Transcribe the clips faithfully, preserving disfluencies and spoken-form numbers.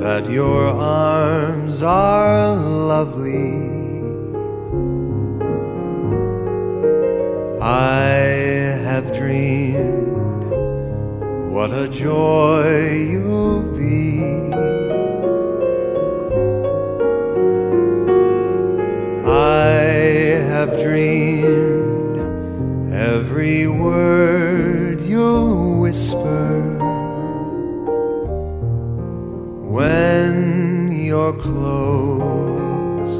that your arms are lovely. I have dreamed what a joy you'll be. I have dreamed every word you'll whisper when you're close,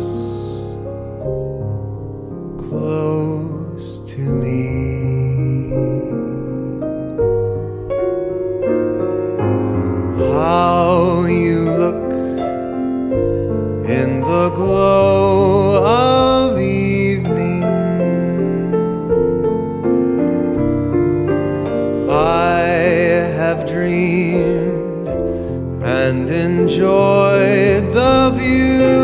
close to me. How you look in the glow of evening, I have dreamed and enjoyed the view.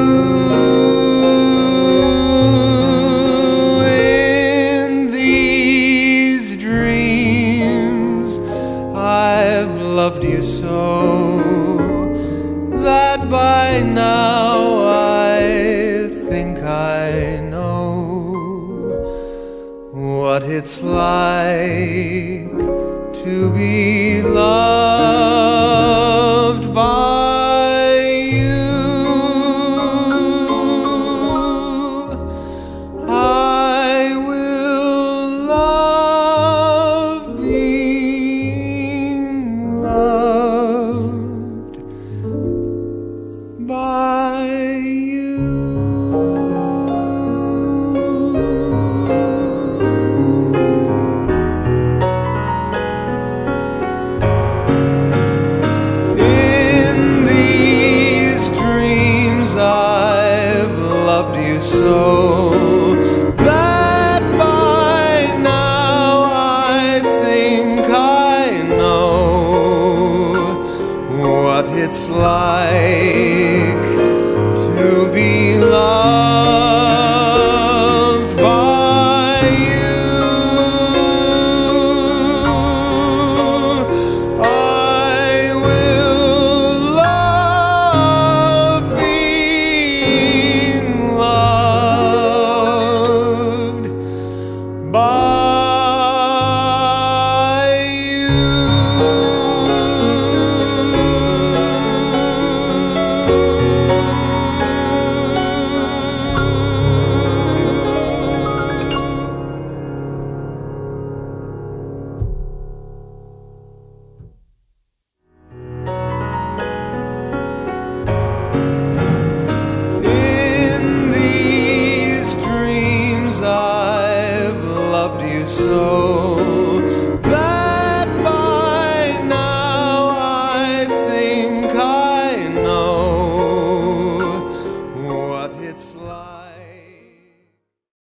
In these dreams I've loved you so that by now I think I know what it's like to be loved by you. I will love being loved by you. Loved you so that by now I think I know what it's like to be loved